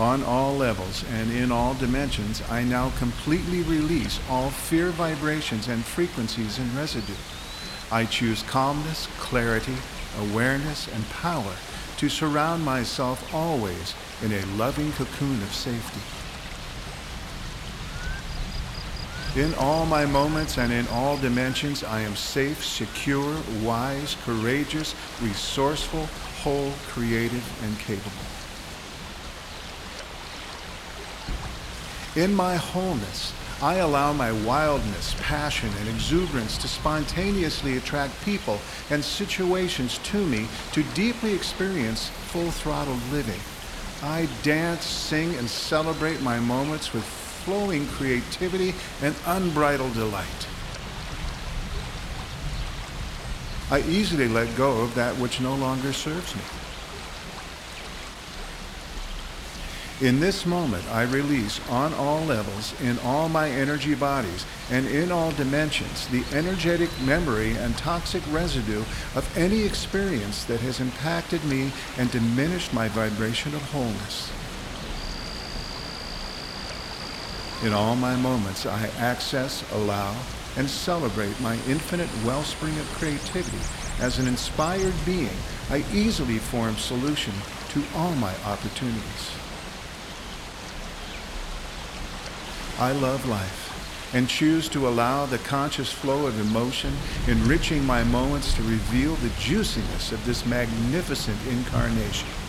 On all levels and in all dimensions, I now completely release all fear vibrations and frequencies and residue. I choose calmness, clarity, awareness, and power to surround myself always in a loving cocoon of safety. In all my moments and in all dimensions, I am safe, secure, wise, courageous, resourceful, whole, creative, and capable. In my wholeness, I allow my wildness, passion, and exuberance to spontaneously attract people and situations to me to deeply experience full-throttled living. I dance, sing, and celebrate my moments with flowing creativity and unbridled delight. I easily let go of that which no longer serves me. In this moment, I release on all levels, in all my energy bodies, and in all dimensions, the energetic memory and toxic residue of any experience that has impacted me and diminished my vibration of wholeness. In all my moments, I access, allow, and celebrate my infinite wellspring of creativity. As an inspired being, I easily form solution to all my opportunities. I love life and choose to allow the conscious flow of emotion enriching my moments to reveal the juiciness of this magnificent incarnation.